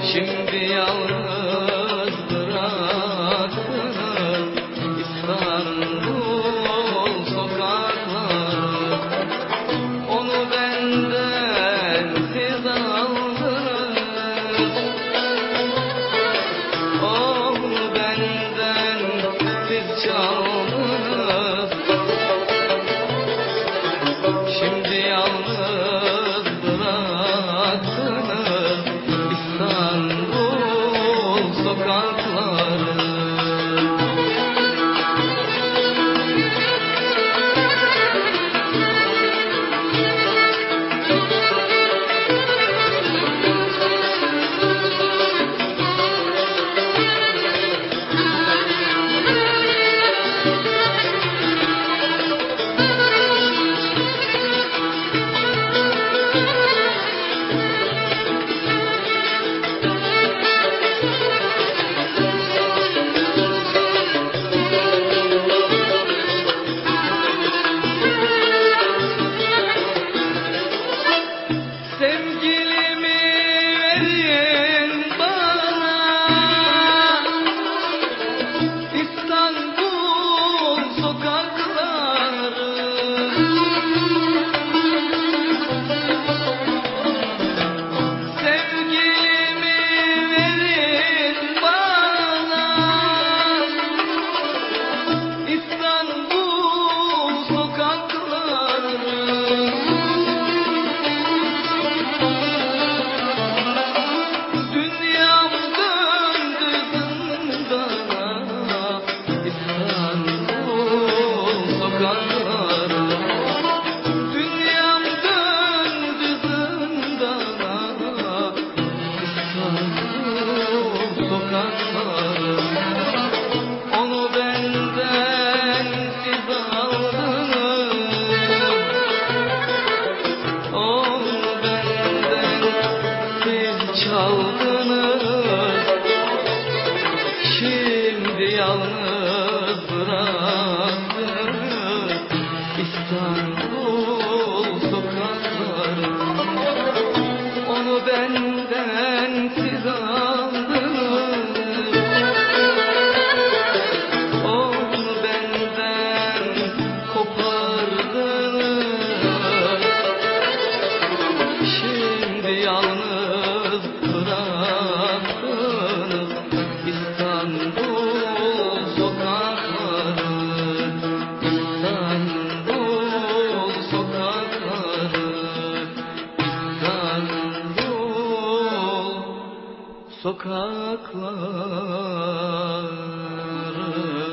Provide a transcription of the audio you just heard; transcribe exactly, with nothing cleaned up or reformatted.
Şimdi yalnız bıraktınız İstanbul sokakları. Onu benden siz aldınız, onu benden siz çaldınız. Şimdi yalnız bıraktınız İstanbul sokakları. Sevgilimi verin bana, İstanbul sokakları. Sevgilimi verin bana, İstanbul sokakları. Dünyam döndü zindana, İstanbul sokakları. Dünyam döndü zindana, İstanbul sokakları. Onu benden siz aldınız, onu benden siz çaldınız. Şimdi yalnız bıraktınız İstanbul sokakları. Onu benden siz aldınız, onu benden kopardınız. Şimdi yalnız bıraktınız İstanbul sokakları. İstanbul sokakları. İstanbul sokakları.